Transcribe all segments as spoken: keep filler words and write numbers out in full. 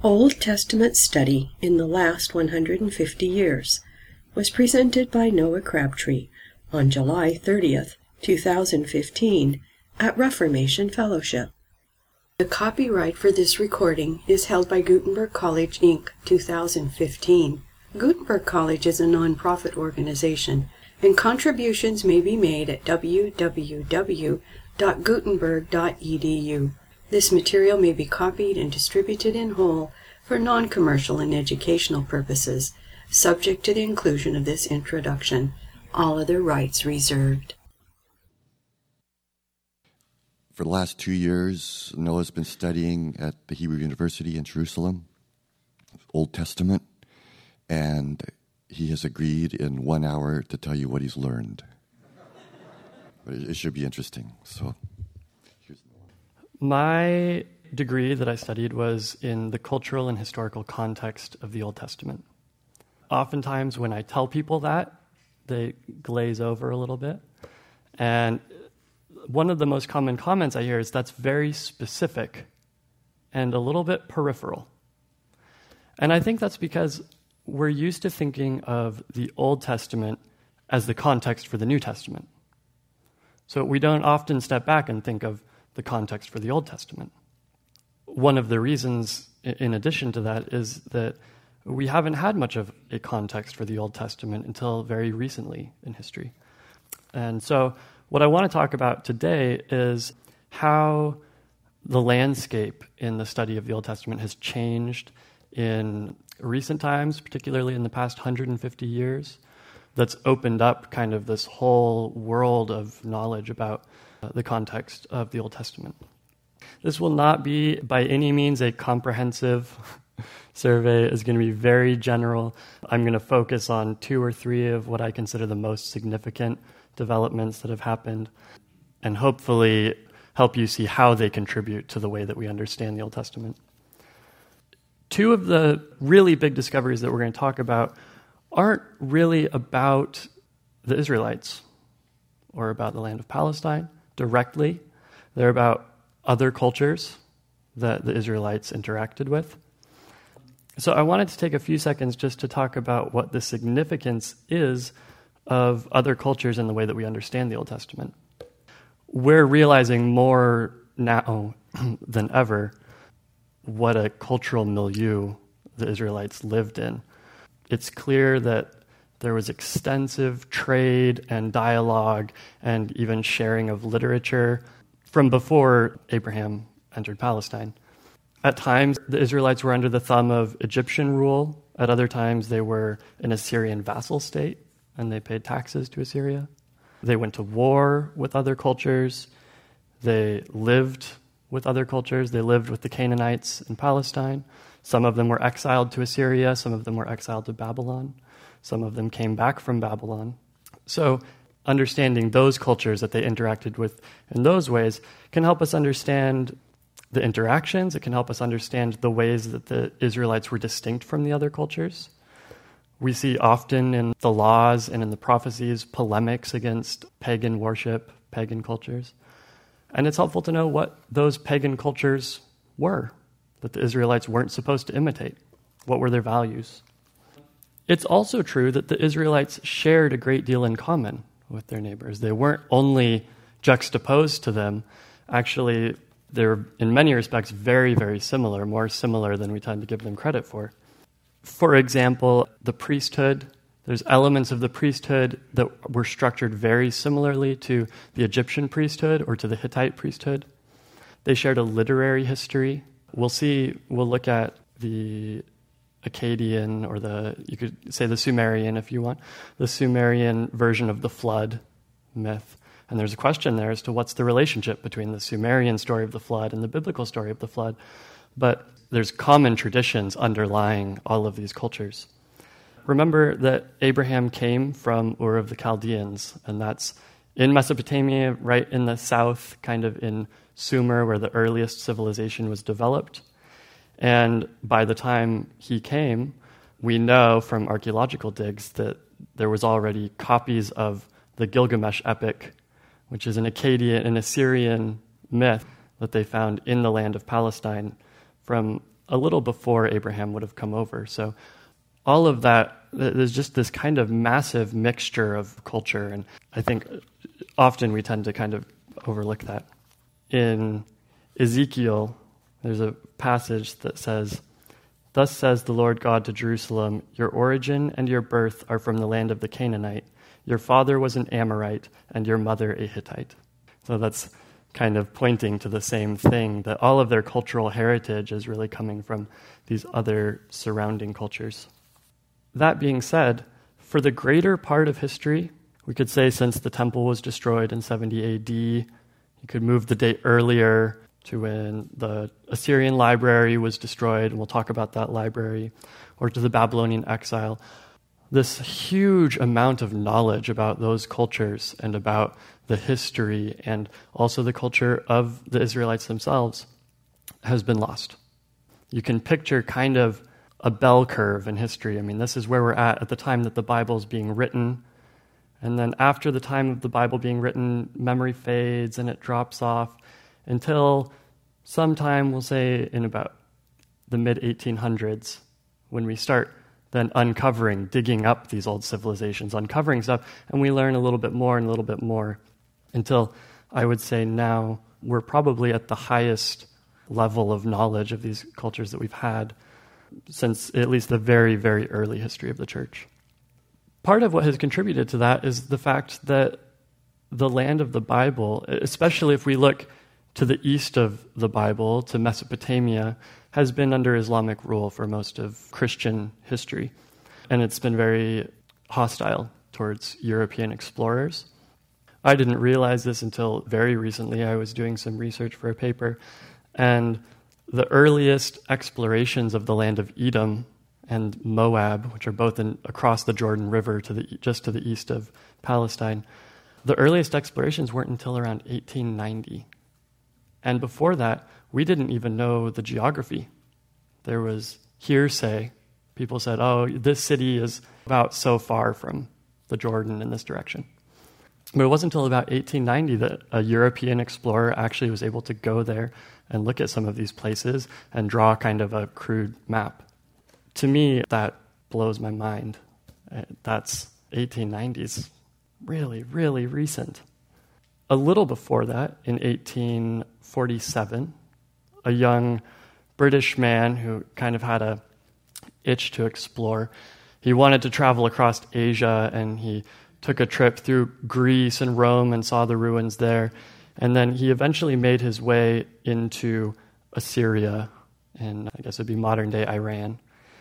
Old Testament Study in the Last one hundred fifty Years was presented by Noah Crabtree on July thirtieth, two thousand fifteen at Reformation Fellowship. The copyright for this recording is held by Gutenberg College, Incorporated, two thousand fifteen. Gutenberg College is a non-profit organization, and contributions may be made at w w w dot gutenberg dot e d u. This material may be copied and distributed in whole for non-commercial and educational purposes, subject to the inclusion of this introduction. All other rights reserved. For the last two years, Noah's been studying at the Hebrew University in Jerusalem, Old Testament, and he has agreed in one hour to tell you what he's learned. But it, it should be interesting. So, here's My degree that I studied was in the cultural and historical context of the Old Testament. Oftentimes when I tell people that, they glaze over a little bit. And one of the most common comments I hear is that's very specific and a little bit peripheral. And I think that's because we're used to thinking of the Old Testament as the context for the New Testament. So we don't often step back and think of the context for the Old Testament. One of the reasons, in addition to that, is that we haven't had much of a context for the Old Testament until very recently in history. And so what I want to talk about today is how the landscape in the study of the Old Testament has changed in recent times, particularly in the past one hundred fifty years, that's opened up kind of this whole world of knowledge about uh, the context of the Old Testament. This will not be by any means a comprehensive survey. It's going to be very general. I'm going to focus on two or three of what I consider the most significant developments that have happened, and hopefully help you see how they contribute to the way that we understand the Old Testament. Two of the really big discoveries that we're going to talk about aren't really about the Israelites or about the land of Palestine directly. They're about other cultures that the Israelites interacted with. So I wanted to take a few seconds just to talk about what the significance is of other cultures in the way that we understand the Old Testament. We're realizing more now than ever what a cultural milieu the Israelites lived in. It's clear that there was extensive trade and dialogue and even sharing of literature from before Abraham entered Palestine. At times, the Israelites were under the thumb of Egyptian rule. At other times, they were an Assyrian vassal state, and they paid taxes to Assyria. They went to war with other cultures. They lived with other cultures. They lived with the Canaanites in Palestine. Some of them were exiled to Assyria. Some of them were exiled to Babylon. Some of them came back from Babylon. So understanding those cultures that they interacted with in those ways can help us understand the interactions. It can help us understand the ways that the Israelites were distinct from the other cultures. We see often in the laws and in the prophecies polemics against pagan worship, pagan cultures. And it's helpful to know what those pagan cultures were, that the Israelites weren't supposed to imitate. What were their values? It's also true that the Israelites shared a great deal in common with their neighbors. They weren't only juxtaposed to them. Actually, they're in many respects very, very similar, more similar than we tend to give them credit for. For example, the priesthood. There's elements of the priesthood that were structured very similarly to the Egyptian priesthood or to the Hittite priesthood. They shared a literary history. We'll see, we'll look at the Akkadian, or the, you could say the Sumerian if you want, the Sumerian version of the flood myth. And there's a question there as to what's the relationship between the Sumerian story of the flood and the biblical story of the flood. But there's common traditions underlying all of these cultures. Remember that Abraham came from Ur of the Chaldeans, and that's in Mesopotamia, right in the south, kind of in Sumer, where the earliest civilization was developed. And by the time he came, we know from archaeological digs that there was already copies of the Gilgamesh epic, which is an Akkadian, an Assyrian myth that they found in the land of Palestine from a little before Abraham would have come over. So all of that, there's just this kind of massive mixture of culture, and I think often we tend to kind of overlook that. In Ezekiel, there's a passage that says, "Thus says the Lord God to Jerusalem, your origin and your birth are from the land of the Canaanite. Your father was an Amorite, and your mother a Hittite." So that's kind of pointing to the same thing, that all of their cultural heritage is really coming from these other surrounding cultures. That being said, for the greater part of history, we could say since the temple was destroyed in seventy A D, you could move the date earlier to when the Assyrian library was destroyed, and we'll talk about that library, or to the Babylonian exile. This huge amount of knowledge about those cultures and about the history and also the culture of the Israelites themselves has been lost. You can picture kind of a bell curve in history. I mean, this is where we're at at the time that the Bible is being written. And then after the time of the Bible being written, memory fades and it drops off until sometime, we'll say in about the mid eighteen hundreds, when we start then uncovering, digging up these old civilizations, uncovering stuff, and we learn a little bit more and a little bit more until I would say now we're probably at the highest level of knowledge of these cultures that we've had since at least the very, very early history of the church. Part of what has contributed to that is the fact that the land of the Bible, especially if we look to the east of the Bible, to Mesopotamia, has been under Islamic rule for most of Christian history. And it's been very hostile towards European explorers. I didn't realize this until very recently. I was doing some research for a paper, and the earliest explorations of the land of Edom and Moab, which are both in, across the Jordan River to the just to the east of Palestine, the earliest explorations weren't until around eighteen ninety. And before that, we didn't even know the geography. There was hearsay. People said, oh, this city is about so far from the Jordan in this direction. But it wasn't until about eighteen ninety that a European explorer actually was able to go there and look at some of these places and draw kind of a crude map. To me, that blows my mind. That's eighteen nineties. Really, really recent. A little before that, in eighteen forty-seven, a young British man who kind of had a itch to explore, he wanted to travel across Asia, and he took a trip through Greece and Rome and saw the ruins there. And then he eventually made his way into Assyria, and I guess it would be modern-day Iran,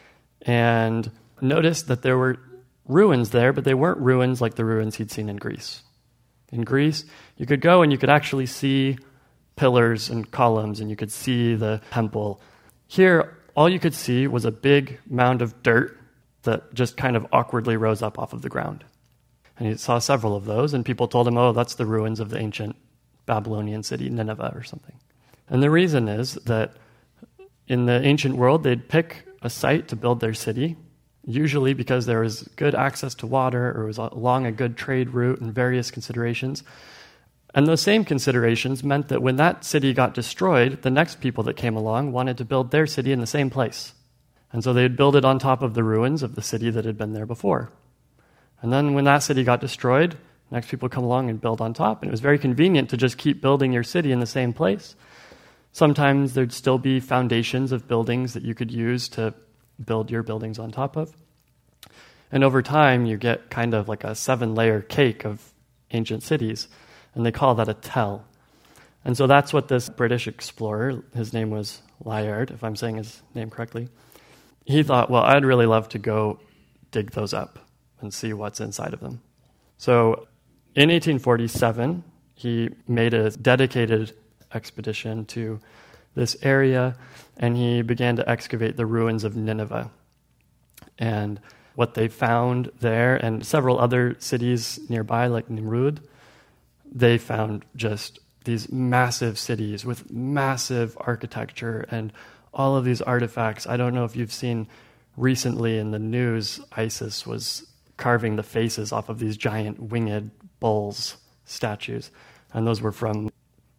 and noticed that there were ruins there, but they weren't ruins like the ruins he'd seen in Greece. In Greece, you could go and you could actually see pillars and columns, and you could see the temple. Here, all you could see was a big mound of dirt that just kind of awkwardly rose up off of the ground. And he saw several of those, and people told him, oh, that's the ruins of the ancient Babylonian city, Nineveh or something. And the reason is that in the ancient world, they'd pick a site to build their city, usually because there was good access to water or it was along a good trade route and various considerations. And those same considerations meant that when that city got destroyed, the next people that came along wanted to build their city in the same place. And so they'd build it on top of the ruins of the city that had been there before. And then when that city got destroyed, next people come along and build on top. And it was very convenient to just keep building your city in the same place. Sometimes there'd still be foundations of buildings that you could use to build your buildings on top of. And over time, you get kind of like a seven-layer cake of ancient cities, and they call that a tell. And so that's what this British explorer, his name was Layard, if I'm saying his name correctly, he thought, well, I'd really love to go dig those up and see what's inside of them. So in eighteen forty-seven, he made a dedicated expedition to this area, and he began to excavate the ruins of Nineveh. And what they found there, and several other cities nearby, like Nimrud, they found just these massive cities with massive architecture and all of these artifacts. I don't know if you've seen recently in the news, ISIS was carving the faces off of these giant winged bulls statues, and those were from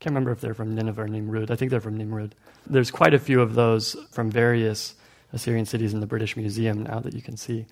can't remember if they're from Nineveh or Nimrud. I think they're from Nimrud. There's quite a few of those from various Assyrian cities in the British Museum now that you can see.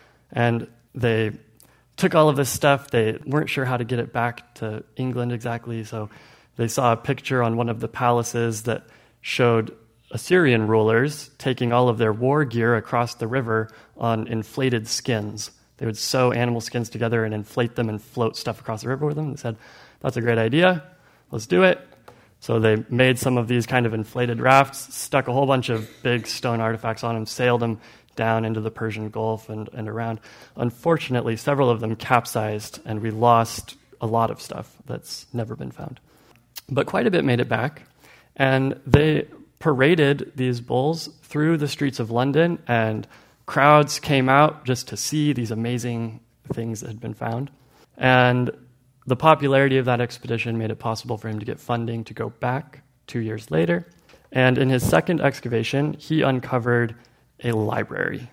And they took all of this stuff. They weren't sure how to get it back to England exactly, so they saw a picture on one of the palaces that showed Assyrian rulers taking all of their war gear across the river on inflated skins. They would sew animal skins together and inflate them and float stuff across the river with them. They said, that's a great idea. Let's do it. So they made some of these kind of inflated rafts, stuck a whole bunch of big stone artifacts on them, sailed them down into the Persian Gulf and, and around. Unfortunately, several of them capsized, and we lost a lot of stuff that's never been found. But quite a bit made it back, and they paraded these bulls through the streets of London, and crowds came out just to see these amazing things that had been found. And the popularity of that expedition made it possible for him to get funding to go back two years later. And in his second excavation, he uncovered a library.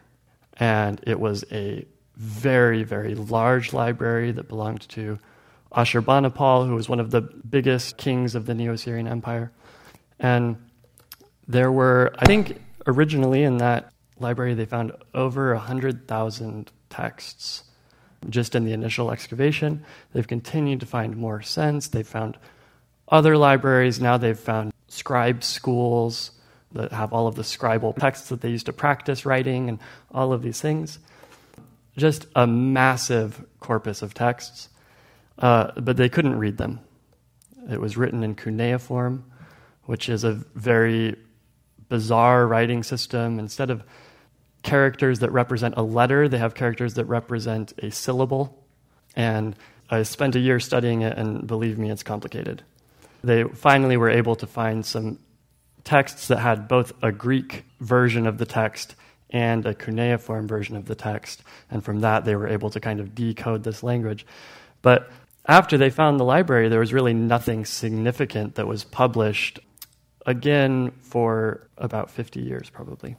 And it was a very, very large library that belonged to Ashurbanipal, who was one of the biggest kings of the Neo-Assyrian Empire. And there were, I think, originally in that library, they found over one hundred thousand texts just in the initial excavation. They've continued to find more since. They've found other libraries. Now they've found scribe schools that have all of the scribal texts that they used to practice writing and all of these things. Just a massive corpus of texts, uh, but they couldn't read them. It was written in cuneiform, which is a very bizarre writing system. Instead of characters that represent a letter, they have characters that represent a syllable. And I spent a year studying it, and believe me, it's complicated. They finally were able to find some texts that had both a Greek version of the text and a cuneiform version of the text. And from that, they were able to kind of decode this language. But after they found the library, there was really nothing significant that was published, again, for about fifty years, probably.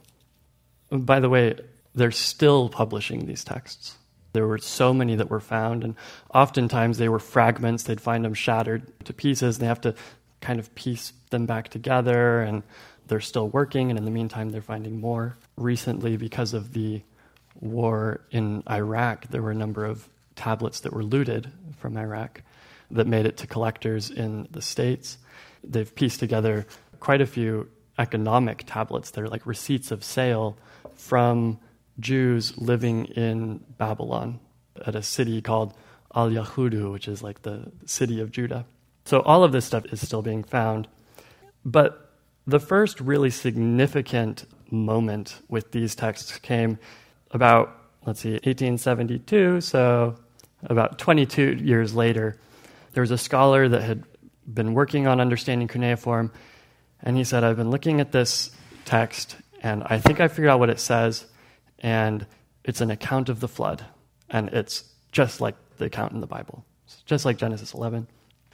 By the way, they're still publishing these texts. There were so many that were found, and oftentimes they were fragments. They'd find them shattered to pieces, and they have to kind of piece them back together, and they're still working, and in the meantime, they're finding more. Recently, because of the war in Iraq, there were a number of tablets that were looted from Iraq that made it to collectors in the States. They've pieced together quite a few economic tablets. They're like receipts of sale from Jews living in Babylon at a city called Al-Yahudu, which is like the city of Judah. So all of this stuff is still being found. But the first really significant moment with these texts came about, let's see, eighteen seventy-two, so about twenty-two years later. There was a scholar that had been working on understanding cuneiform, and he said, I've been looking at this text, and I think I figured out what it says, and it's an account of the flood, and it's just like the account in the Bible. It's just like Genesis eleven.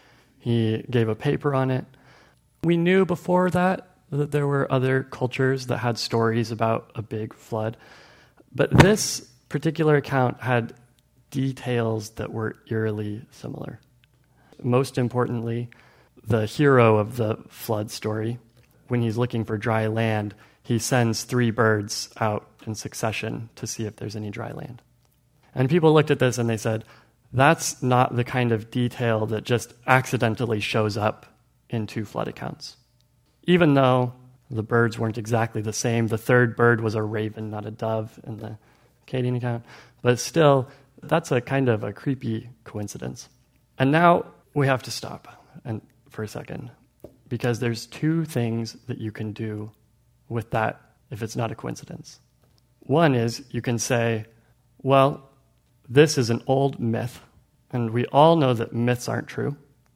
He gave a paper on it. We knew before that that there were other cultures that had stories about a big flood, but this particular account had details that were eerily similar. Most importantly, the hero of the flood story, when he's looking for dry land, he sends three birds out in succession to see if there's any dry land. And people looked at this and they said, that's not the kind of detail that just accidentally shows up in two flood accounts. Even though the birds weren't exactly the same, the third bird was a raven, not a dove in the Akkadian account, but still, that's a kind of a creepy coincidence. And now we have to stop and for a second, because there's two things that you can do with that if it's not a coincidence. One is you can say, well, this is an old myth, and we all know that myths aren't true,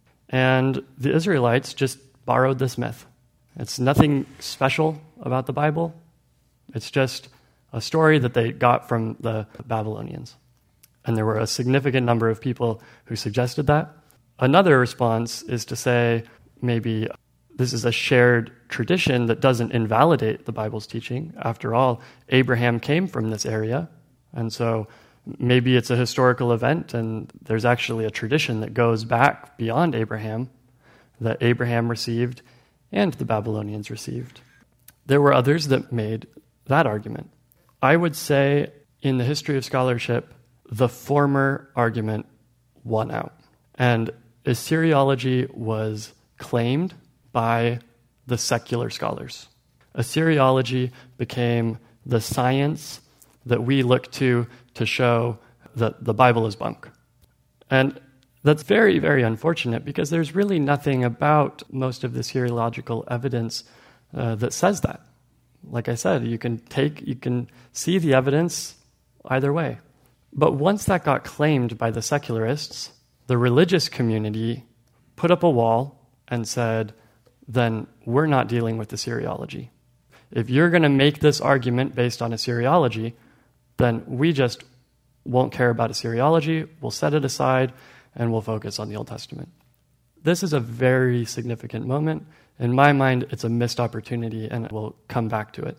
and the Israelites just borrowed this myth. It's nothing special about the Bible. It's just a story that they got from the Babylonians. And there were a significant number of people who suggested that. Another response is to say, maybe this is a shared tradition that doesn't invalidate the Bible's teaching. After all, Abraham came from this area, and so maybe it's a historical event, and there's actually a tradition that goes back beyond Abraham, that Abraham received and the Babylonians received. There were others that made that argument. I would say in the history of scholarship, the former argument won out. And Assyriology was claimed by the secular scholars. Assyriology became the science that we look to to show that the Bible is bunk. And that's very, very unfortunate because there's really nothing about most of the Assyriological evidence uh, that says that. Like I said, you can take, you can see the evidence either way. But once that got claimed by the secularists, the religious community put up a wall and said, then we're not dealing with Assyriology. If you're going to make this argument based on Assyriology, then we just won't care about Assyriology, we'll set it aside, and we'll focus on the Old Testament. This is a very significant moment. In my mind, it's a missed opportunity, and we'll come back to it.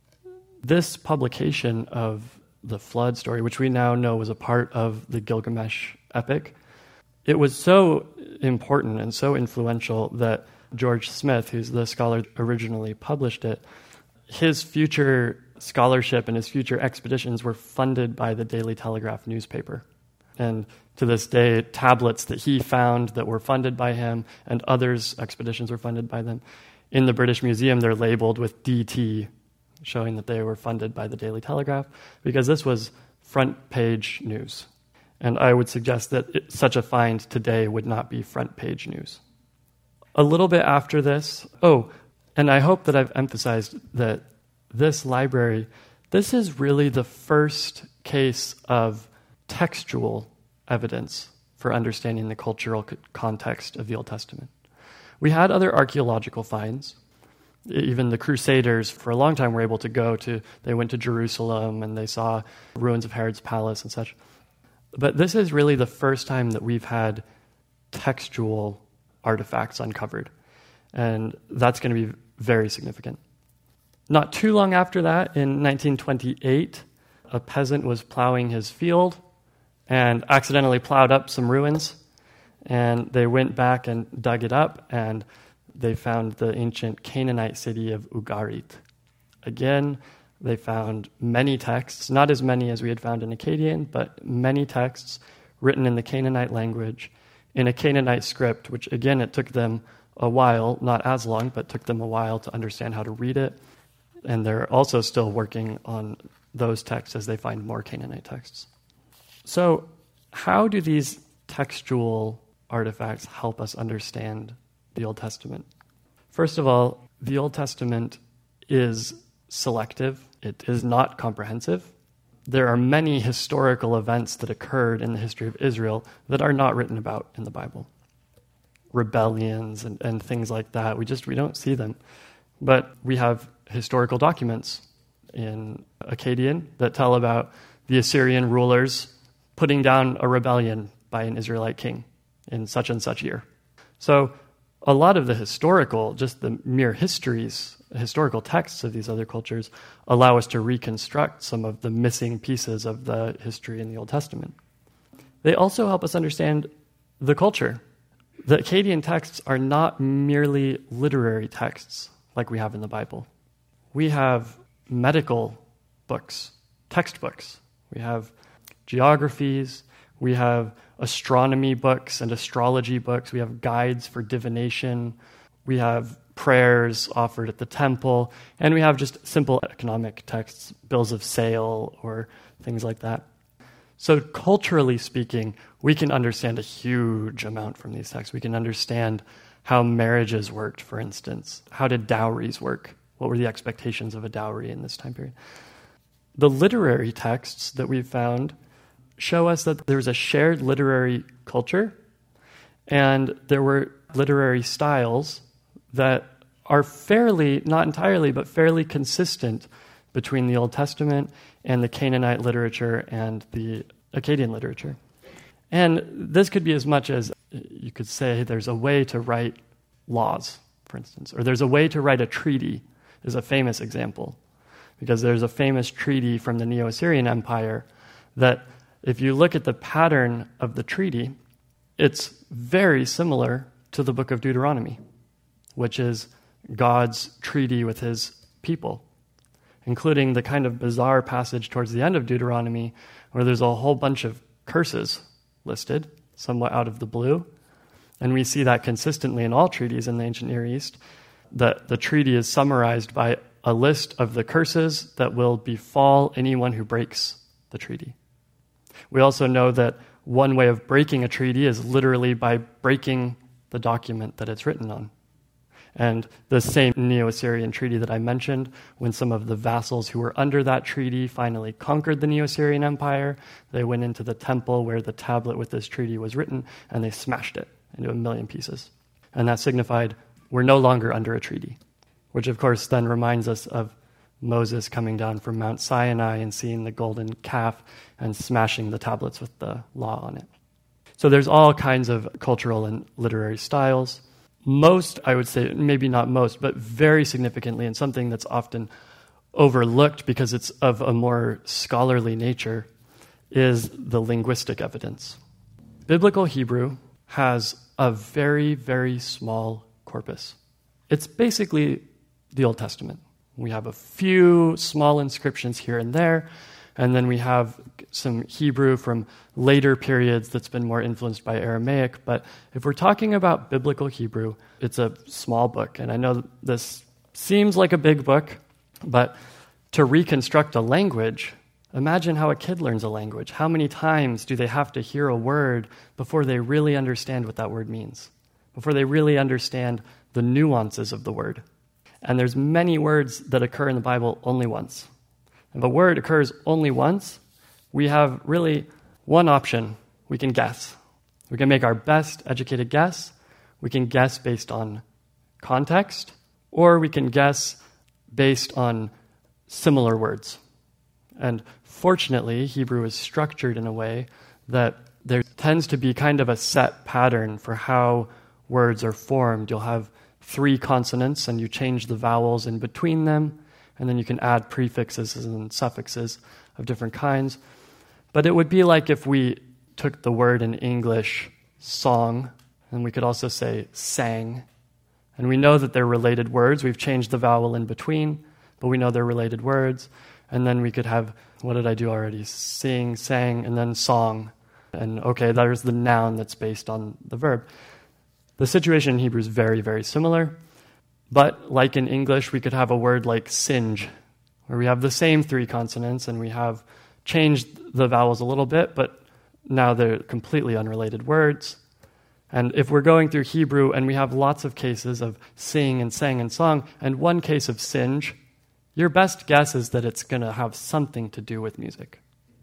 This publication of the flood story, which we now know was a part of the Gilgamesh epic, it was so important and so influential that George Smith, who's the scholar who originally published it, his future scholarship and his future expeditions were funded by the Daily Telegraph newspaper. And to this day, tablets that he found that were funded by him and others' expeditions were funded by them. In the British Museum, they're labeled with D T, showing that they were funded by the Daily Telegraph, because this was front page news. And I would suggest that it, such a find today would not be front page news. A little bit after this, oh, and I hope that I've emphasized that this library, this is really the first case of textual evidence for understanding the cultural context of the Old Testament. We had other archaeological finds. Even the Crusaders, for a long time, were able to go to, they went to Jerusalem and they saw ruins of Herod's palace and such. But this is really the first time that we've had textual artifacts uncovered. And that's going to be very significant. Not too long after that, in nineteen twenty-eight, a peasant was plowing his field and accidentally plowed up some ruins. And they went back and dug it up, and they found the ancient Canaanite city of Ugarit. Again, they found many texts, not as many as we had found in Akkadian, but many texts written in the Canaanite language, in a Canaanite script, which again, it took them a while, not as long, but took them a while to understand how to read it. And they're also still working on those texts as they find more Canaanite texts. So how do these textual artifacts help us understand the Old Testament? First of all, the Old Testament is selective. It is not comprehensive. There are many historical events that occurred in the history of Israel that are not written about in the Bible. Rebellions and, and things like that. We just, we don't see them. But we have historical documents in Akkadian that tell about the Assyrian rulers putting down a rebellion by an Israelite king in such and such year. So a lot of the historical, just the mere histories, historical texts of these other cultures allow us to reconstruct some of the missing pieces of the history in the Old Testament. They also help us understand the culture. The Akkadian texts are not merely literary texts like we have in the Bible. We have medical books, textbooks. We have geographies. We have astronomy books and astrology books. We have guides for divination. We have prayers offered at the temple. And we have just simple economic texts, bills of sale or things like that. So culturally speaking, we can understand a huge amount from these texts. We can understand how marriages worked, for instance. How did dowries work? What were the expectations of a dowry in this time period? The literary texts that we've found show us that there's a shared literary culture, and there were literary styles that are fairly, not entirely, but fairly consistent between the Old Testament and the Canaanite literature and the Akkadian literature. And this could be as much as you could say there's a way to write laws, for instance, or there's a way to write a treaty is a famous example, because there's a famous treaty from the Neo-Assyrian Empire that if you look at the pattern of the treaty, it's very similar to the book of Deuteronomy, which is God's treaty with his people, including the kind of bizarre passage towards the end of Deuteronomy where there's a whole bunch of curses listed, somewhat out of the blue. And we see that consistently in all treaties in the ancient Near East, that the treaty is summarized by a list of the curses that will befall anyone who breaks the treaty. We also know that one way of breaking a treaty is literally by breaking the document that it's written on. And the same Neo-Assyrian treaty that I mentioned, when some of the vassals who were under that treaty finally conquered the Neo-Assyrian Empire, they went into the temple where the tablet with this treaty was written, and they smashed it into a million pieces. And that signified we're no longer under a treaty, which of course then reminds us of Moses coming down from Mount Sinai and seeing the golden calf and smashing the tablets with the law on it. So there's all kinds of cultural and literary styles. Most, I would say, maybe not most, but very significantly, and something that's often overlooked because it's of a more scholarly nature, is the linguistic evidence. Biblical Hebrew has a very, very small corpus. It's basically the Old Testament. We have a few small inscriptions here and there, and then we have some Hebrew from later periods that's been more influenced by Aramaic. But if we're talking about biblical Hebrew, it's a small book. And I know this seems like a big book, but to reconstruct a language, imagine how a kid learns a language. How many times do they have to hear a word before they really understand what that word means, before they really understand the nuances of the word? And there's many words that occur in the Bible only once. If a word occurs only once, we have really one option. We can guess. We can make our best educated guess. We can guess based on context, or we can guess based on similar words. And fortunately, Hebrew is structured in a way that there tends to be kind of a set pattern for how words are formed. You'll have three consonants, and you change the vowels in between them, and then you can add prefixes and suffixes of different kinds. But it would be like if we took the word in English, song, and we could also say sang. And we know that they're related words. We've changed the vowel in between, but we know they're related words. And then we could have, what did I do already? Sing, sang, and then song. And okay, there's the noun that's based on the verb. The situation in Hebrew is very, very similar. But like in English, we could have a word like singe, where we have the same three consonants and we have changed the vowels a little bit, but now they're completely unrelated words. And if we're going through Hebrew and we have lots of cases of sing and sang and song, and one case of singe, your best guess is that it's going to have something to do with music.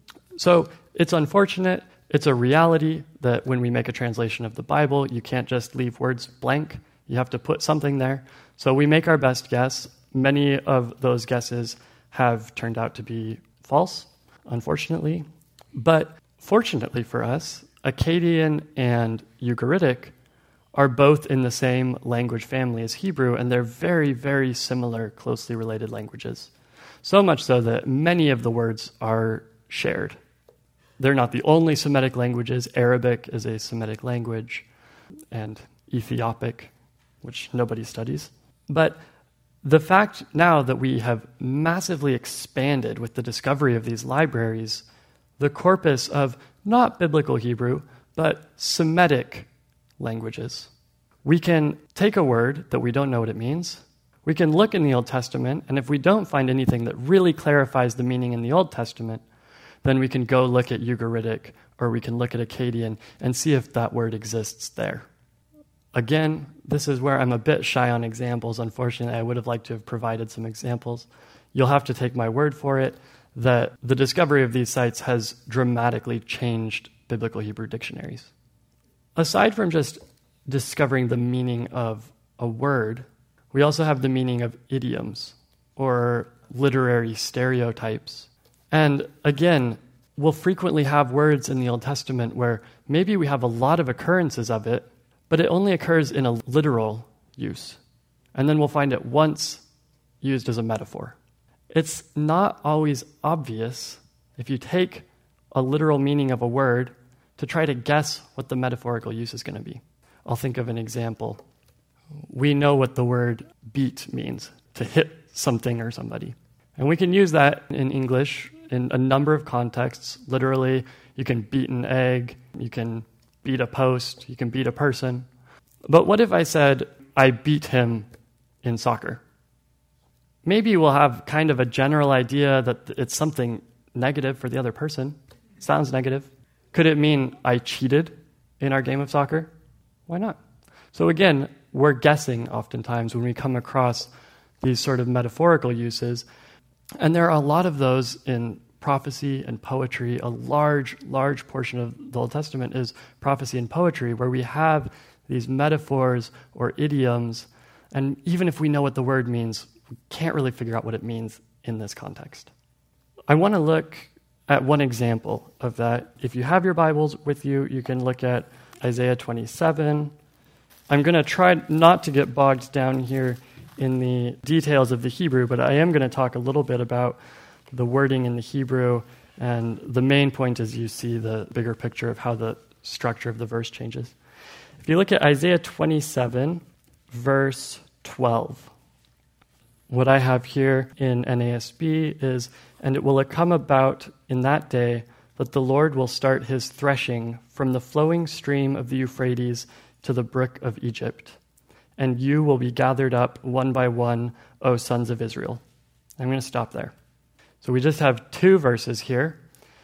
So it's unfortunate. It's a reality that when we make a translation of the Bible, you can't just leave words blank. You have to put something there. So we make our best guess. Many of those guesses have turned out to be false, unfortunately. But fortunately for us, Akkadian and Ugaritic are both in the same language family as Hebrew, and they're very, very similar, closely related languages. So much so that many of the words are shared. They're not the only Semitic languages. Arabic is a Semitic language, and Ethiopic, which nobody studies. But the fact now that we have massively expanded with the discovery of these libraries, the corpus of not biblical Hebrew, but Semitic languages. We can take a word that we don't know what it means. We can look in the Old Testament, and if we don't find anything that really clarifies the meaning in the Old Testament, then we can go look at Ugaritic, or we can look at Akkadian and see if that word exists there. Again, this is where I'm a bit shy on examples. Unfortunately, I would have liked to have provided some examples. You'll have to take my word for it that the discovery of these sites has dramatically changed biblical Hebrew dictionaries. Aside from just discovering the meaning of a word, we also have the meaning of idioms or literary stereotypes. And again, we'll frequently have words in the Old Testament where maybe we have a lot of occurrences of it, but it only occurs in a literal use. And then we'll find it once used as a metaphor. It's not always obvious if you take a literal meaning of a word to try to guess what the metaphorical use is going to be. I'll think of an example. We know what the word beat means, to hit something or somebody. And we can use that in English in a number of contexts. Literally, you can beat an egg, you can beat a post, you can beat a person. But what if I said, I beat him in soccer? Maybe we'll have kind of a general idea that it's something negative for the other person. Sounds negative. Could it mean I cheated in our game of soccer? Why not? So again, we're guessing oftentimes when we come across these sort of metaphorical uses. And there are a lot of those in prophecy and poetry. A large, large portion of the Old Testament is prophecy and poetry, where we have these metaphors or idioms. And even if we know what the word means, we can't really figure out what it means in this context. I want to look at one example of that. If you have your Bibles with you, you can look at Isaiah twenty-seven. I'm going to try not to get bogged down here in the details of the Hebrew, but I am going to talk a little bit about the wording in the Hebrew, and the main point is you see the bigger picture of how the structure of the verse changes. If you look at Isaiah twenty-seven, verse twelve, what I have here in N A S B is, "And it will come about in that day that the Lord will start his threshing from the flowing stream of the Euphrates to the brook of Egypt. And you will be gathered up one by one, O sons of Israel." I'm going to stop there. So we just have two verses here.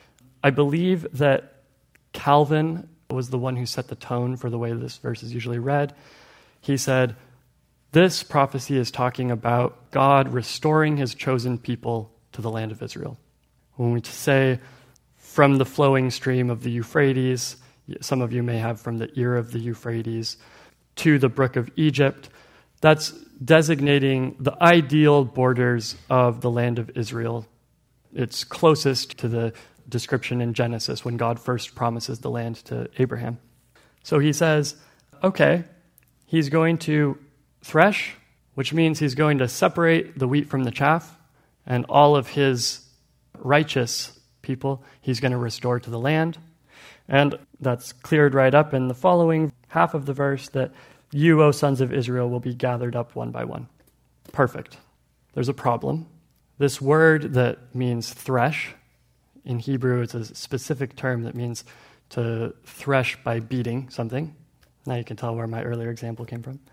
I believe that Calvin was the one who set the tone for the way this verse is usually read. He said, this prophecy is talking about God restoring his chosen people to the land of Israel. When we say from the flowing stream of the Euphrates, some of you may have from the ear of the Euphrates, to the brook of Egypt, that's designating the ideal borders of the land of Israel. It's closest to the description in Genesis when God first promises the land to Abraham. So he says, okay, he's going to thresh, which means he's going to separate the wheat from the chaff, and all of his righteous people he's going to restore to the land. And that's cleared right up in the following half of the verse, that you, O sons of Israel, will be gathered up one by one. Perfect. There's a problem. This word that means thresh, in Hebrew it's a specific term that means to thresh by beating something. Now you can tell where my earlier example came from.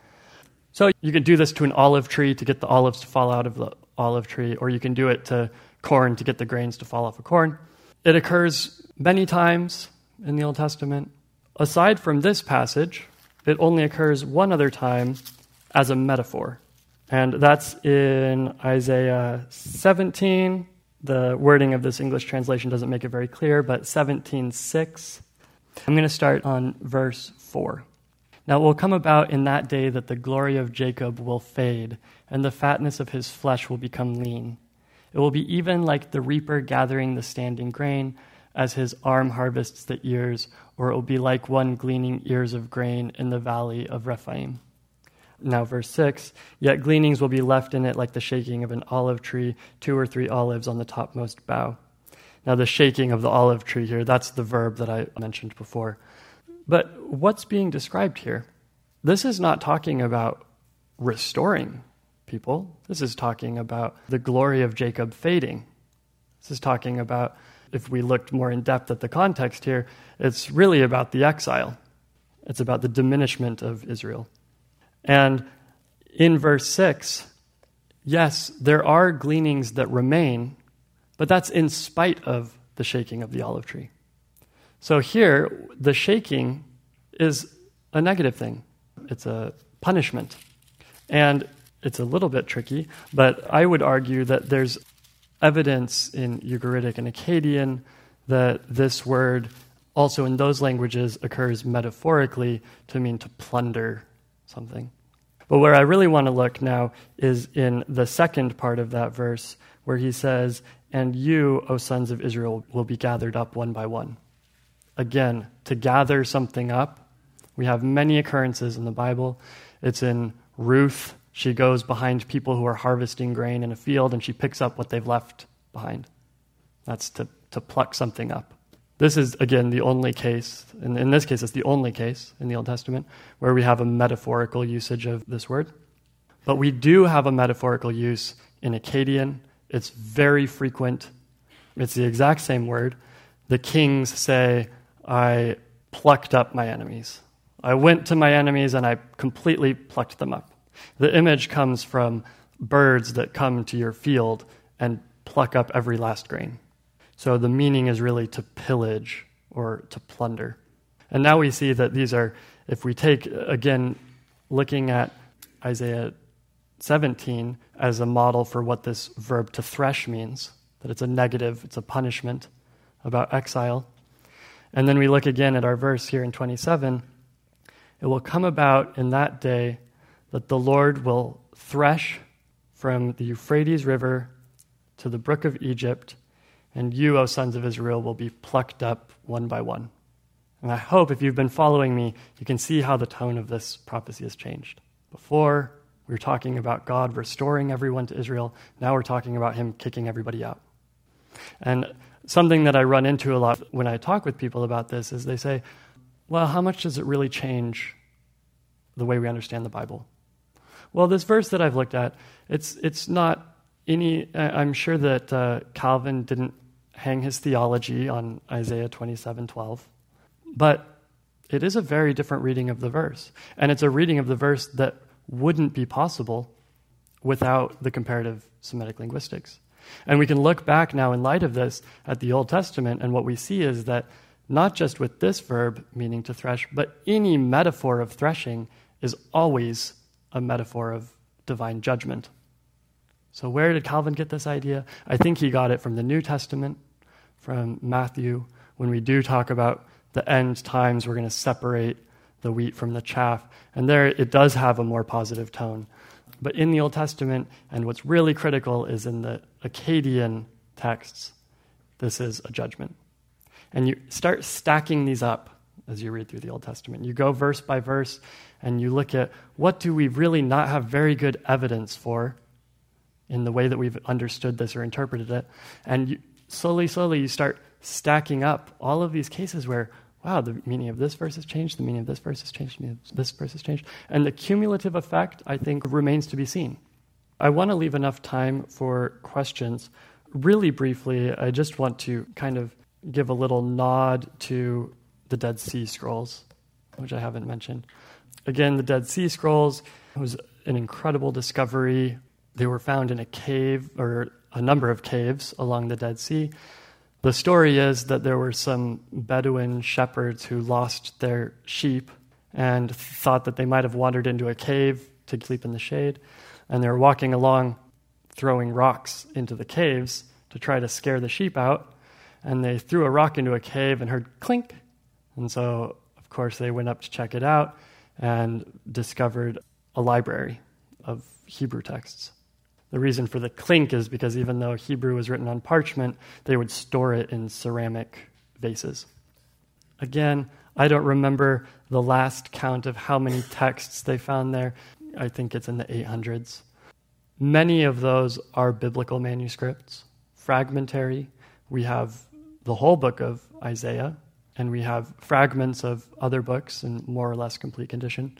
So you can do this to an olive tree to get the olives to fall out of the olive tree, or you can do it to corn to get the grains to fall off of corn. It occurs many times in the Old Testament. Aside from this passage, it only occurs one other time as a metaphor. And that's in Isaiah seventeen. The wording of this English translation doesn't make it very clear, but seventeen six. I'm going to start on verse four. Now it will come about in that day that the glory of Jacob will fade, and the fatness of his flesh will become lean. It will be even like the reaper gathering the standing grain, as his arm harvests the ears, or it will be like one gleaning ears of grain in the valley of Rephaim. Now verse six, yet gleanings will be left in it like the shaking of an olive tree, two or three olives on the topmost bough. Now the shaking of the olive tree here, that's the verb that I mentioned before. But what's being described here? This is not talking about restoring people. This is talking about the glory of Jacob fading. This is talking about, if we looked more in depth at the context here, it's really about the exile. It's about the diminishment of Israel. And in verse six, yes, there are gleanings that remain, but that's in spite of the shaking of the olive tree. So here, the shaking is a negative thing. It's a punishment. And it's a little bit tricky, but I would argue that there's evidence in Ugaritic and Akkadian that this word also in those languages occurs metaphorically to mean to plunder something. But where I really want to look now is in the second part of that verse where he says, and you, O sons of Israel, will be gathered up one by one. Again, to gather something up, we have many occurrences in the Bible. It's in Ruth. She goes behind people who are harvesting grain in a field and she picks up what they've left behind. That's to, to pluck something up. This is, again, the only case, and in this case, it's the only case in the Old Testament where we have a metaphorical usage of this word. But we do have a metaphorical use in Akkadian. It's very frequent. It's the exact same word. The kings say, I plucked up my enemies. I went to my enemies and I completely plucked them up. The image comes from birds that come to your field and pluck up every last grain. So the meaning is really to pillage or to plunder. And now we see that these are, if we take, again, looking at Isaiah seventeen as a model for what this verb to thresh means, that it's a negative, it's a punishment about exile. And then we look again at our verse here in twenty-seven. It will come about in that day that the Lord will thresh from the Euphrates River to the brook of Egypt, and you, O sons of Israel, will be plucked up one by one. And I hope if you've been following me, you can see how the tone of this prophecy has changed. Before, we were talking about God restoring everyone to Israel. Now we're talking about him kicking everybody out. And something that I run into a lot when I talk with people about this is they say, well, how much does it really change the way we understand the Bible? Well, this verse that I've looked at, it's it's not any, I'm sure that uh, Calvin didn't hang his theology on Isaiah twenty-seven twelve, but it is a very different reading of the verse. And it's a reading of the verse that wouldn't be possible without the comparative Semitic linguistics. And we can look back now in light of this at the Old Testament, and what we see is that not just with this verb, meaning to thresh, but any metaphor of threshing is always a metaphor of divine judgment. So where did Calvin get this idea? I think he got it from the New Testament, from Matthew, when we do talk about the end times, we're going to separate the wheat from the chaff. And there it does have a more positive tone. But in the Old Testament, and what's really critical is in the Akkadian texts, this is a judgment. And you start stacking these up as you read through the Old Testament. You go verse by verse, and you look at what do we really not have very good evidence for in the way that we've understood this or interpreted it. And you, slowly, slowly, you start stacking up all of these cases where, wow, the meaning of this verse has changed, the meaning of this verse has changed, the meaning of this verse has changed. And the cumulative effect, I think, remains to be seen. I want to leave enough time for questions. Really briefly, I just want to kind of give a little nod to the Dead Sea Scrolls, which I haven't mentioned. Again, the Dead Sea Scrolls was an incredible discovery. They were found in a cave, or a number of caves along the Dead Sea. The story is that there were some Bedouin shepherds who lost their sheep and thought that they might have wandered into a cave to sleep in the shade. And they were walking along, throwing rocks into the caves to try to scare the sheep out. And they threw a rock into a cave and heard clink. And so, of course, they went up to check it out and discovered a library of Hebrew texts. The reason for the clink is because even though Hebrew was written on parchment, they would store it in ceramic vases. Again, I don't remember the last count of how many texts they found there. I think it's in the eight hundreds. Many of those are biblical manuscripts, fragmentary. We have the whole book of Isaiah, and we have fragments of other books in more or less complete condition.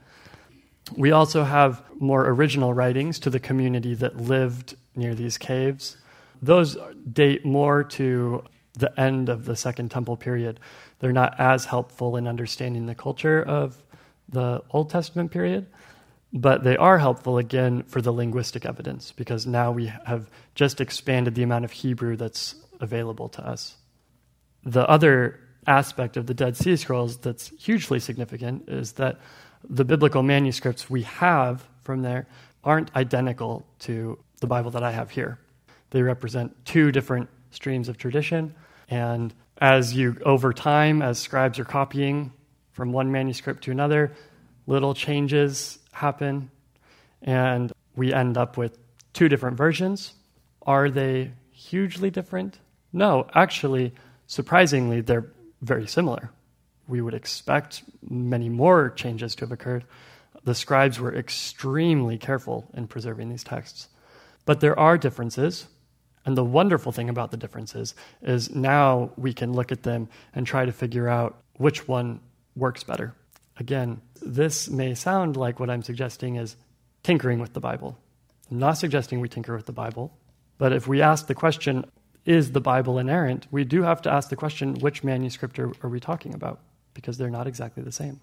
We also have more original writings to the community that lived near these caves. Those date more to the end of the Second Temple period. They're not as helpful in understanding the culture of the Old Testament period, but they are helpful, again, for the linguistic evidence, because now we have just expanded the amount of Hebrew that's available to us. The other aspect of the Dead Sea Scrolls that's hugely significant is that the biblical manuscripts we have from there aren't identical to the Bible that I have here. They represent two different streams of tradition, and as you, over time, as scribes are copying from one manuscript to another, little changes happen, and we end up with two different versions. Are they hugely different? No, actually, surprisingly, they're very similar. We would expect many more changes to have occurred. The scribes were extremely careful in preserving these texts. But there are differences, And the wonderful thing about the differences is now we can look at them and try to figure out which one works better. Again, this may sound like what I'm suggesting is tinkering with the Bible. I'm not suggesting we tinker with the Bible, but if we ask the question, is the Bible inerrant, we do have to ask the question, which manuscript are, are we talking about? Because they're not exactly the same.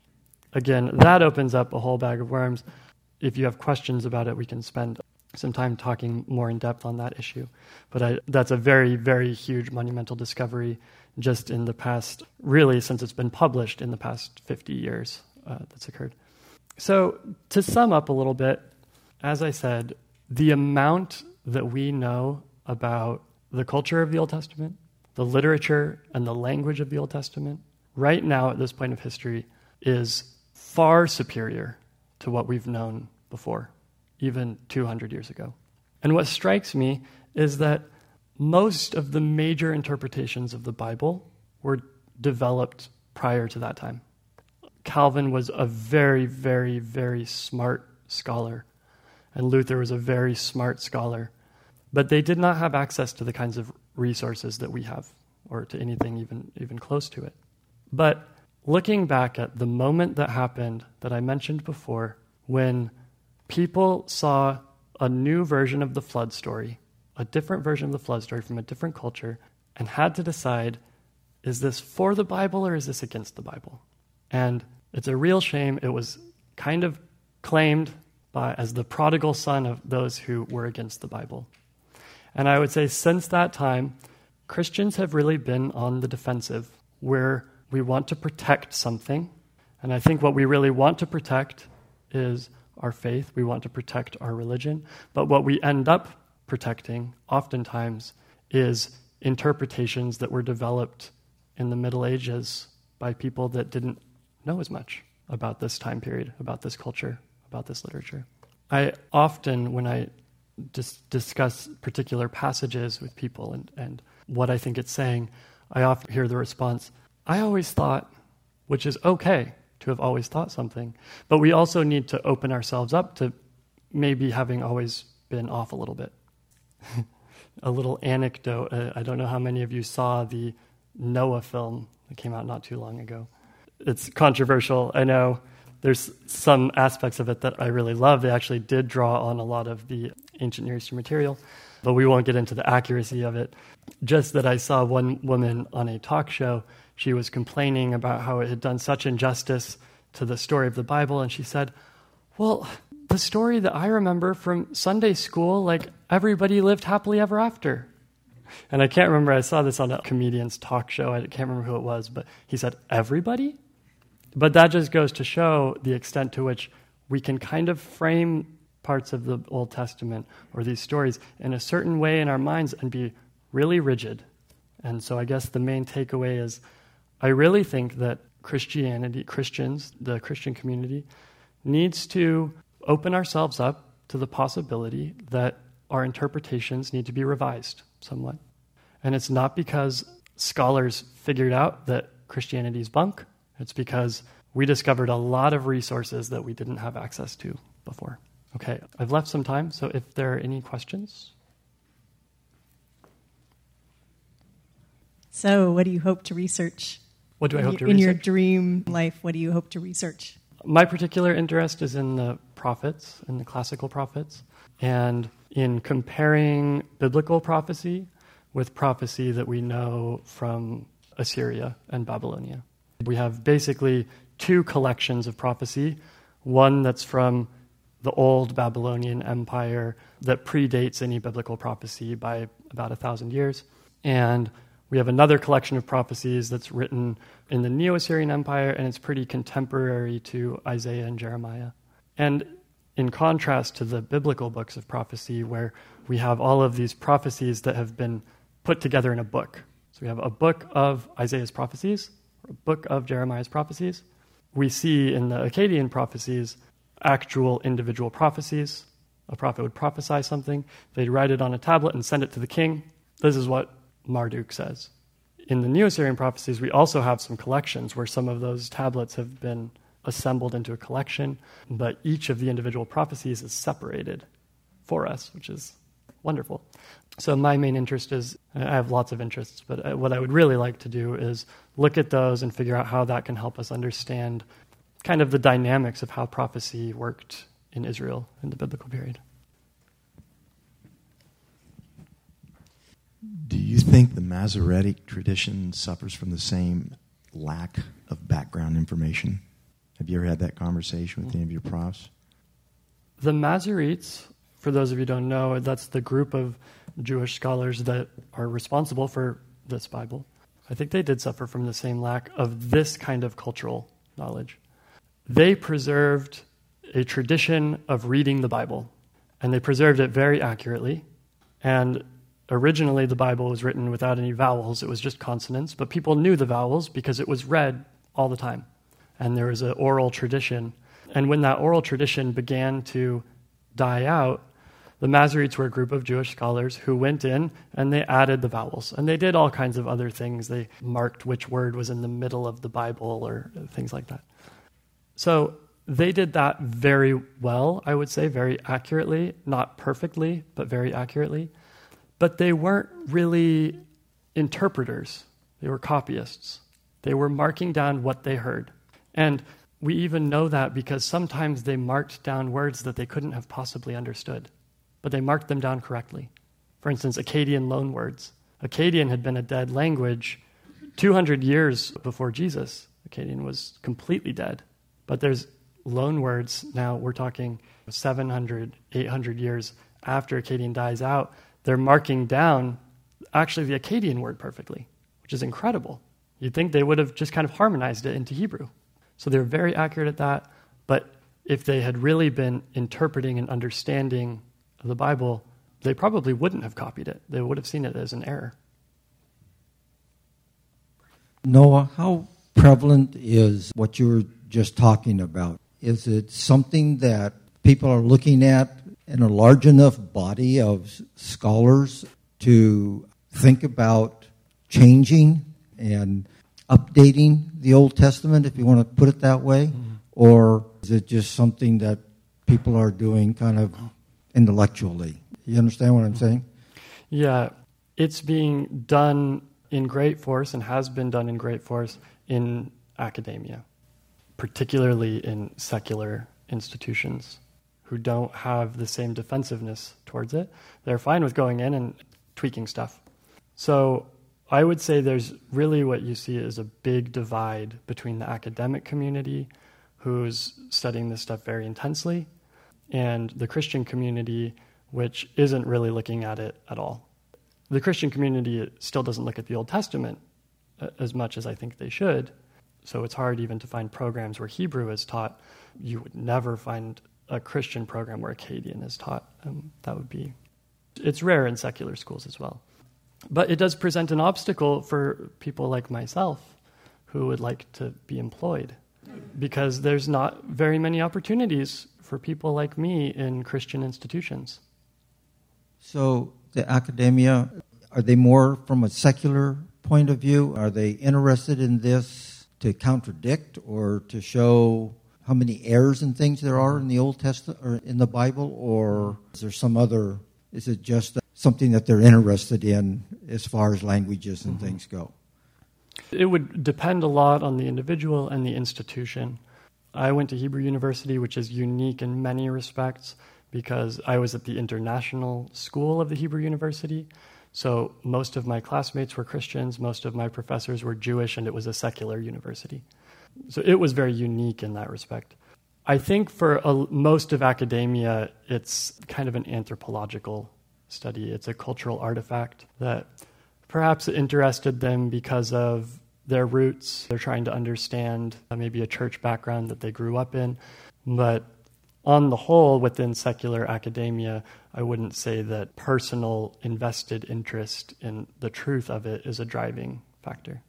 Again, that opens up a whole bag of worms. If you have questions about it, we can spend some time talking more in depth on that issue. But I, that's a very, very huge monumental discovery just in the past, really since it's been published in the past fifty years uh, that's occurred. So to sum up a little bit, as I said, the amount that we know about the culture of the Old Testament, the literature and the language of the Old Testament, right now at this point of history is far superior to what we've known before, even two hundred years ago. And what strikes me is that most of the major interpretations of the Bible were developed prior to that time. Calvin was a very, very, very smart scholar, and Luther was a very smart scholar, but they did not have access to the kinds of resources that we have, or to anything even, even close to it. But looking back at the moment that happened that I mentioned before, when people saw a new version of the flood story, a different version of the flood story from a different culture, and had to decide, is this for the Bible or is this against the Bible? And it's a real shame. It was kind of claimed by, as the prodigal son of those who were against the Bible. And I would say since that time, Christians have really been on the defensive, where we want to protect something. And I think what we really want to protect is our faith. We want to protect our religion. But what we end up protecting, oftentimes, is interpretations that were developed in the Middle Ages by people that didn't know as much about this time period, about this culture, about this literature. I often, when I dis- discuss particular passages with people and, and what I think it's saying, I often hear the response, I always thought, which is okay to have always thought something, but we also need to open ourselves up to maybe having always been off a little bit. A little anecdote, uh, I don't know how many of you saw the Noah film that came out not too long ago. It's controversial, I know. There's some aspects of it that I really love. They actually did draw on a lot of the ancient Near Eastern material, but we won't get into the accuracy of it. Just that I saw one woman on a talk show, she was complaining about how it had done such injustice to the story of the Bible, and she said, well, the story that I remember from Sunday school, like everybody lived happily ever after. And I can't remember, I saw this on a comedian's talk show, I can't remember who it was, but he said, everybody? But that just goes to show the extent to which we can kind of frame parts of the Old Testament or these stories in a certain way in our minds and be really rigid. And so I guess the main takeaway is I really think that Christianity, Christians, the Christian community, needs to open ourselves up to the possibility that our interpretations need to be revised somewhat. And it's not because scholars figured out that Christianity is bunk. It's because we discovered a lot of resources that we didn't have access to before. Okay, I've left some time, so if there are any questions. So what do you hope to research? What do I hope to in research? In your dream life, what do you hope to research? My particular interest is in the prophets, in the classical prophets, and in comparing biblical prophecy with prophecy that we know from Assyria and Babylonia. We have basically two collections of prophecy, one that's from the old Babylonian Empire that predates any biblical prophecy by about a thousand years, and we have another collection of prophecies that's written in the Neo-Assyrian Empire, and it's pretty contemporary to Isaiah and Jeremiah. And in contrast to the biblical books of prophecy, where we have all of these prophecies that have been put together in a book. So we have a book of Isaiah's prophecies, or a book of Jeremiah's prophecies. We see in the Akkadian prophecies actual individual prophecies. A prophet would prophesy something, they'd write it on a tablet and send it to the king. This is what Marduk says. In the Neo-Assyrian prophecies, we also have some collections where some of those tablets have been assembled into a collection, but each of the individual prophecies is separated for us, which is wonderful. So my main interest is, I have lots of interests, but what I would really like to do is look at those and figure out how that can help us understand kind of the dynamics of how prophecy worked in Israel in the biblical period. Do you think the Masoretic tradition suffers from the same lack of background information? Have you ever had that conversation with any of your profs? The Masoretes, for those of you who don't know, that's the group of Jewish scholars that are responsible for this Bible. I think they did suffer from the same lack of this kind of cultural knowledge. They preserved a tradition of reading the Bible, and they preserved it very accurately. And originally the Bible was written without any vowels, it was just consonants, but people knew the vowels because it was read all the time. And there was an oral tradition. And when that oral tradition began to die out, the Masoretes were a group of Jewish scholars who went in and they added the vowels. And they did all kinds of other things. They marked which word was in the middle of the Bible or things like that. So they did that very well, I would say, very accurately. Not perfectly, but very accurately. But they weren't really interpreters. They were copyists. They were marking down what they heard. And we even know that because sometimes they marked down words that they couldn't have possibly understood, but they marked them down correctly. For instance, Akkadian loanwords. Akkadian had been a dead language two hundred years before Jesus. Akkadian was completely dead. But there's loanwords now, we're talking seven hundred, eight hundred years after Akkadian dies out. They're marking down actually the Akkadian word perfectly, which is incredible. You'd think they would have just kind of harmonized it into Hebrew. So they're very accurate at that, but if they had really been interpreting and understanding the Bible, they probably wouldn't have copied it. They would have seen it as an error. Noah, how prevalent is what you were just talking about? Is it something that people are looking at in a large enough body of scholars to think about changing and updating the Old Testament, if you want to put it that way? Mm-hmm. Or is it just something that people are doing kind of intellectually? You understand what I'm saying? Yeah, it's being done in great force and has been done in great force in academia, particularly in secular institutions who don't have the same defensiveness towards it. They're fine with going in and tweaking stuff. So I would say there's really what you see is a big divide between the academic community, who's studying this stuff very intensely, and the Christian community, which isn't really looking at it at all. The Christian community still doesn't look at the Old Testament as much as I think they should, so it's hard even to find programs where Hebrew is taught. You would never find a Christian program where Akkadian is taught. Um, that would be... It's rare in secular schools as well. But it does present an obstacle for people like myself who would like to be employed, because there's not very many opportunities for people like me in Christian institutions. So the academia, are they more from a secular point of view? Are they interested in this to contradict or to show how many errors and things there are in the Old Testament or in the Bible? Or is there some other, is it just something that they're interested in as far as languages and mm-hmm. things go? It would depend a lot on the individual and the institution. I went to Hebrew University, which is unique in many respects because I was at the international school of the Hebrew University. So most of my classmates were Christians, most of my professors were Jewish, and it was a secular university. So it was very unique in that respect. I think for a, most of academia, it's kind of an anthropological study. It's a cultural artifact that perhaps interested them because of their roots. They're trying to understand uh, maybe a church background that they grew up in. But on the whole, within secular academia, I wouldn't say that personal invested interest in the truth of it is a driving factor.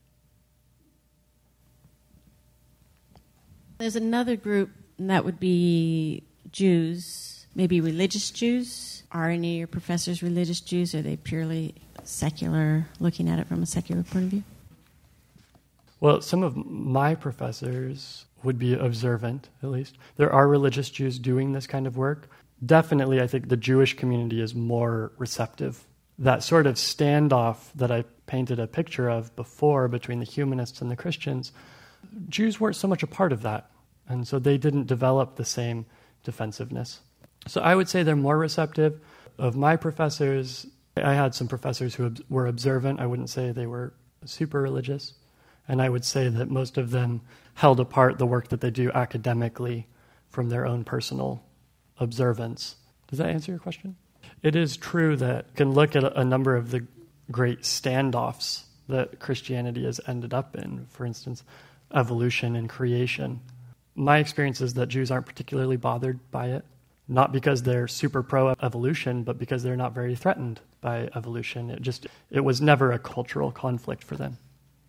There's another group, and that would be Jews, maybe religious Jews. Are any of your professors religious Jews? Are they purely secular, looking at it from a secular point of view? Well, some of my professors would be observant, at least. There are religious Jews doing this kind of work. definitely, I think the Jewish community is more receptive. That sort of standoff that I painted a picture of before between the humanists and the Christians, Jews weren't so much a part of that. And so they didn't develop the same defensiveness. So I would say they're more receptive. Of my professors, I had some professors who were observant. I wouldn't say they were super religious. And I would say that most of them held apart the work that they do academically from their own personal observance. Does that answer your question? It is true that you can look at a number of the great standoffs that Christianity has ended up in, for instance, evolution and creation. My experience is that Jews aren't particularly bothered by it, not because they're super pro-evolution, but because they're not very threatened by evolution. It just, it was never a cultural conflict for them.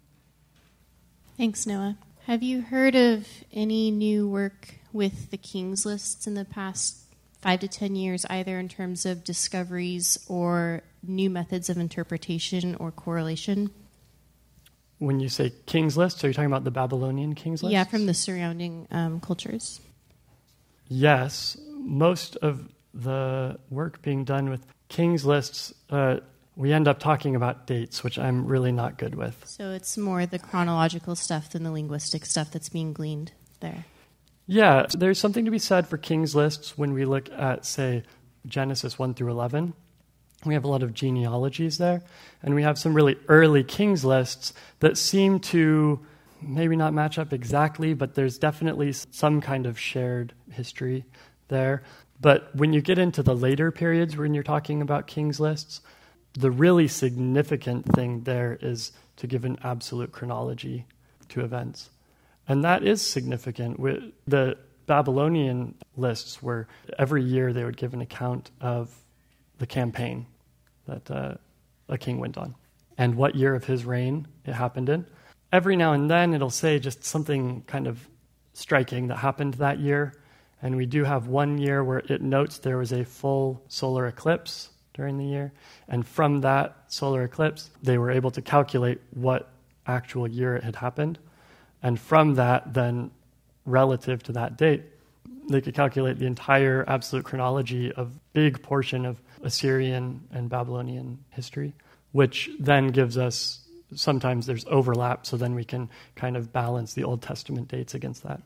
Thanks, Noah. Have you heard of any new work with the King's Lists in the past five to ten years, either in terms of discoveries or new methods of interpretation or correlation? When you say King's List, are you talking about the Babylonian King's List? Yeah, from the surrounding um, cultures. Yes. Most of the work being done with King's Lists, uh, we end up talking about dates, which I'm really not good with. So it's more the chronological stuff than the linguistic stuff that's being gleaned there. Yeah, there's something to be said for King's Lists when we look at, say, Genesis one through eleven. We have a lot of genealogies there, and we have some really early King's Lists that seem to maybe not match up exactly, but there's definitely some kind of shared history there. But when you get into the later periods when you're talking about King's Lists, the really significant thing there is to give an absolute chronology to events. And that is significant. The Babylonian lists were every year they would give an account of the campaign that uh, a king went on and what year of his reign it happened in. Every now and then it'll say just something kind of striking that happened that year. And we do have one year where it notes there was a full solar eclipse during the year. And from that solar eclipse, they were able to calculate what actual year it had happened. And from that, then, relative to that date, they could calculate the entire absolute chronology of big portion of Assyrian and Babylonian history, which then gives us, sometimes there's overlap, so then we can kind of balance the Old Testament dates against that.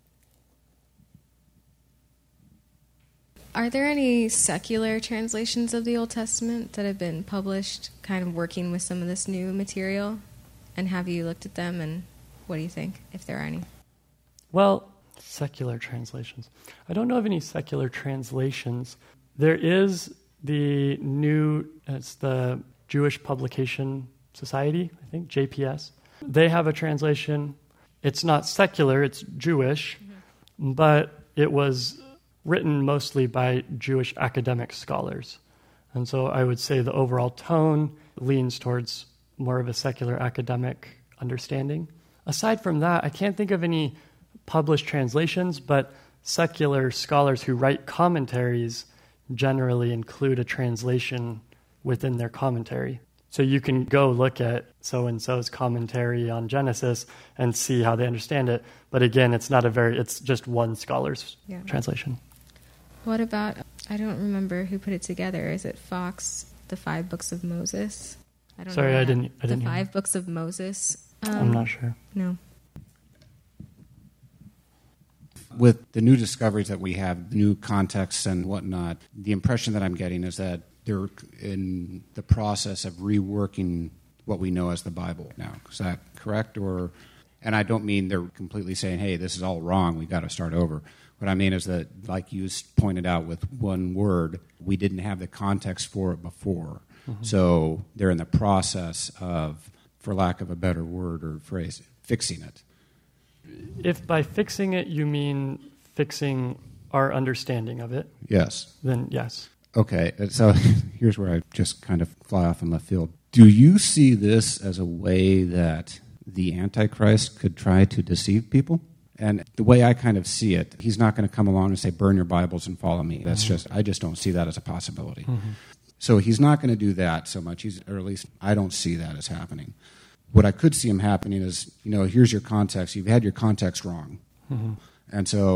Are there any secular translations of the Old Testament that have been published kind of working with some of this new material? And have you looked at them, and what do you think, if there are any? Well, secular translations. I don't know of any secular translations. There is the new, it's the Jewish Publication Society, I think, J P S. They have a translation. It's not secular, it's Jewish, mm-hmm. but it was written mostly by Jewish academic scholars. And so I would say the overall tone leans towards more of a secular academic understanding. Aside from that, I can't think of any published translations, but secular scholars who write commentaries generally include a translation within their commentary. So you can go look at so-and-so's commentary on Genesis and see how they understand it. But again, it's not a very, it's just one scholar's yeah. translation. What about, I don't remember who put it together. Is it Fox, The Five Books of Moses? I don't Sorry, know I didn't, I didn't The hear Five Books of Moses. Um, I'm not sure. No. With the new discoveries that we have, new contexts and whatnot, the impression that I'm getting is that they're in the process of reworking what we know as the Bible now. Is that correct? Or, and I don't mean they're completely saying, hey, this is all wrong, we've got to start over. What I mean is that, like you pointed out with one word, we didn't have the context for it before. Mm-hmm. So they're in the process of, for lack of a better word or phrase, fixing it. If by fixing it you mean fixing our understanding of it, yes, then yes. Okay, so here's where I just kind of fly off in left field. Do you see this as a way that the Antichrist could try to deceive people? And the way I kind of see it, he's not going to come along and say, burn your Bibles and follow me. That's mm-hmm. just, I just don't see that as a possibility. Mm-hmm. So he's not going to do that so much, he's, or at least I don't see that as happening. What I could see him happening is, you know, here's your context. You've had your context wrong. Mm-hmm. And so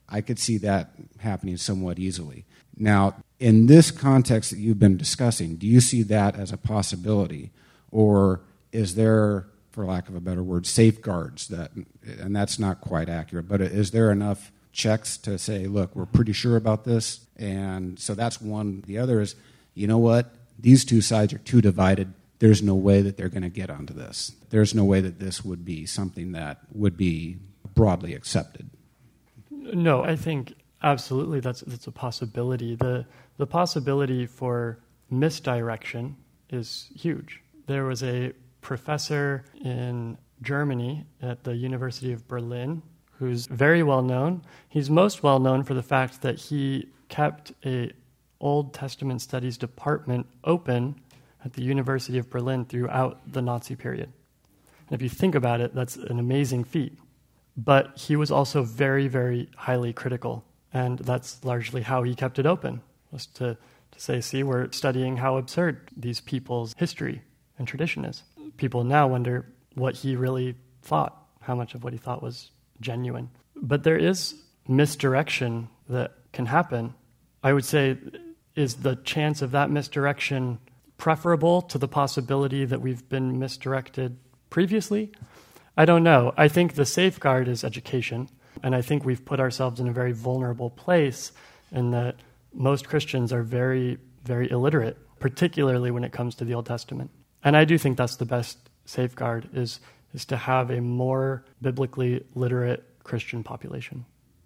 I could see that happening somewhat easily. Now, in this context that you've been discussing, do you see that as a possibility? Or is there, for lack of a better word, safeguards that, and that's not quite accurate, but is there enough checks to say, look, we're pretty sure about this? And so that's one. The other is, you know what? These two sides are too divided. There's no way that they're going to get onto this. There's no way that this would be something that would be broadly accepted. No, I think absolutely that's that's a possibility. The the possibility for misdirection is huge. There was a professor in Germany at the University of Berlin who's very well known. He's most well known for the fact that he kept a Old Testament studies department open at the University of Berlin throughout the Nazi period. And if you think about it, that's an amazing feat. But he was also very, very highly critical. And that's largely how he kept it open, was to, to say, see, we're studying how absurd these people's history and tradition is. People now wonder what he really thought, how much of what he thought was genuine. But there is misdirection that can happen. I would say, is the chance of that misdirection preferable to the possibility that we've been misdirected previously? I don't know. I think the safeguard is education, and I think we've put ourselves in a very vulnerable place in that most Christians are very, very illiterate, particularly when it comes to the Old Testament. And I do think that's the best safeguard, is, is to have a more biblically literate Christian population.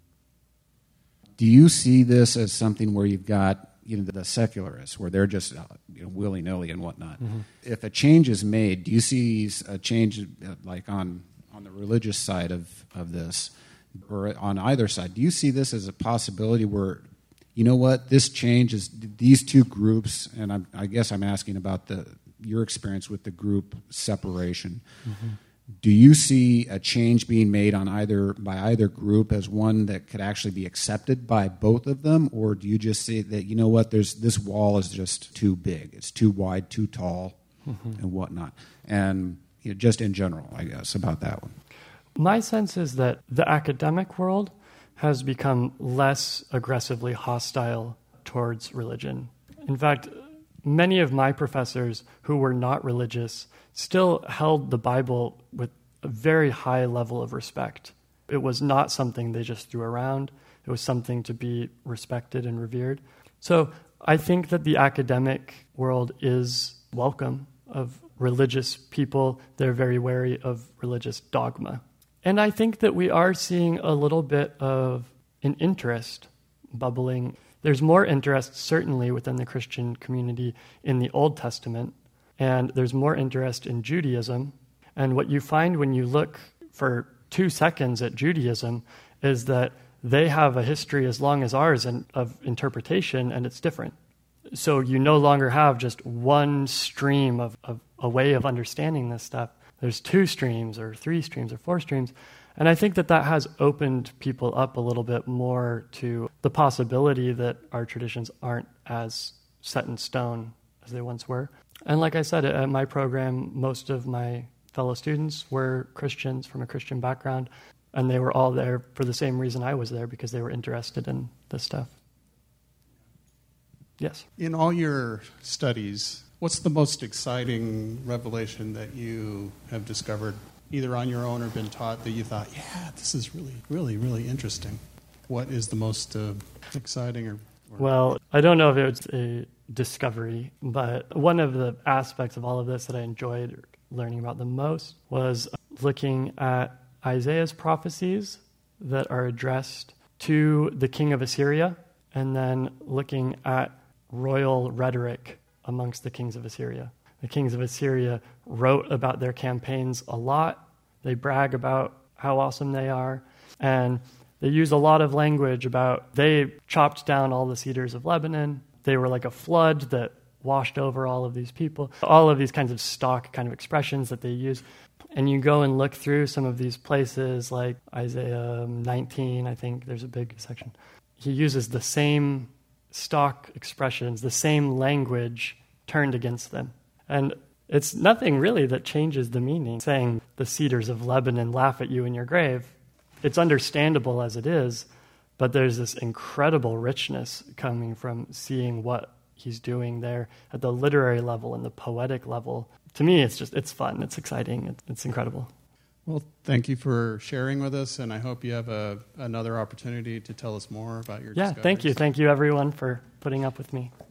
Do you see this as something where you've got, you know, the secularists, where they're just, you know, willy-nilly and whatnot? Mm-hmm. If a change is made, do you see a change uh, like on, on the religious side of, of this, or on either side? Do you see this as a possibility where, you know what, this change is these two groups, and I'm, I guess I'm asking about the your experience with the group separation. Mm-hmm. Do you see a change being made on either by either group as one that could actually be accepted by both of them, or do you just see that, you know what, there's this wall is just too big, it's too wide, too tall, mm-hmm. and whatnot? And you know, just in general, I guess, about that one. My sense is that the academic world has become less aggressively hostile towards religion. In fact, many of my professors who were not religious still held the Bible with a very high level of respect. It was not something they just threw around. It was something to be respected and revered. So I think that the academic world is welcome of religious people. They're very wary of religious dogma. And I think that we are seeing a little bit of an interest bubbling. There's more interest, certainly, within the Christian community in the Old Testament, and there's more interest in Judaism. And what you find when you look for two seconds at Judaism is that they have a history as long as ours in, of interpretation, and it's different. So you no longer have just one stream of, of a way of understanding this stuff. There's two streams or three streams or four streams. And I think that that has opened people up a little bit more to the possibility that our traditions aren't as set in stone as they once were. And like I said, at my program, most of my fellow students were Christians from a Christian background, and they were all there for the same reason I was there, because they were interested in this stuff. Yes? In all your studies, what's the most exciting revelation that you have discovered, either on your own or been taught, that you thought, yeah, this is really, really, really interesting? What is the most uh, exciting? Or, or Well, I don't know if it was a discovery, but one of the aspects of all of this that I enjoyed learning about the most was looking at Isaiah's prophecies that are addressed to the king of Assyria, and then looking at royal rhetoric amongst the kings of Assyria. The kings of Assyria wrote about their campaigns a lot. They brag about how awesome they are. And they use a lot of language about they chopped down all the cedars of Lebanon. They were like a flood that washed over all of these people. All of these kinds of stock kind of expressions that they use. And you go and look through some of these places, like Isaiah nineteen, I think there's a big section. He uses the same stock expressions, the same language turned against them. And it's nothing really that changes the meaning. Saying the cedars of Lebanon laugh at you in your grave, it's understandable as it is, But there's this incredible richness coming from seeing what he's doing there at the literary level and the poetic level. To me, it's just, it's fun, it's exciting, it's, it's incredible. Well, thank you for sharing with us, and I hope you have a, another opportunity to tell us more about your Yeah, discoveries. thank you. Thank you, everyone, for putting up with me.